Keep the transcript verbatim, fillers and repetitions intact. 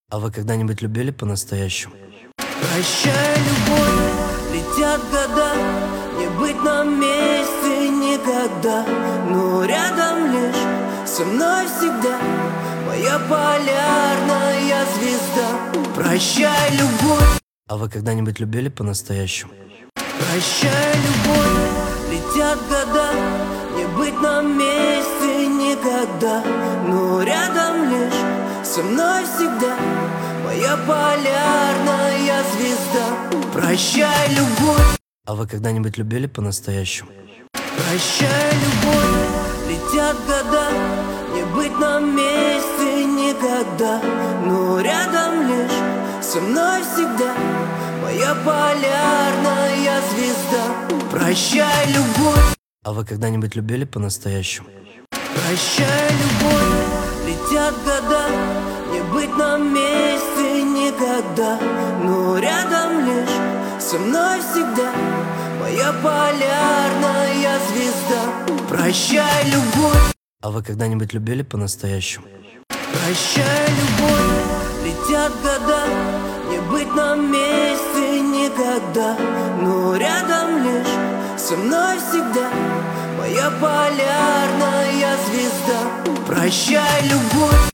А вы когда-нибудь любили по-настоящему? Прощай, любовь, летят года, не быть на месте никогда, но рядом лишь со мной всегда моя полярная звезда. Прощай, любовь. А вы когда-нибудь любили по-настоящему? Прощай, любовь, летят года, не быть на месте никогда, но рядом лишь со мной всегда моя полярная звезда. Прощай, любовь. А вы когда-нибудь любили по-настоящему? Прощай, любовь, летят года, не быть на месте никогда, но рядом лишь со мной всегда моя полярная звезда. Прощай, любовь. А вы когда-нибудь любили по-настоящему? Прощай, любовь, летят года, не быть на месте никогда, но рядом лишь со мной всегда моя полярная звезда. Прощай, любовь. А вы когда-нибудь любили по-настоящему? Прощай, любовь, летят года, не быть на месте никогда, но рядом лишь со мной всегда моя полярная звезда. Прощай, любовь.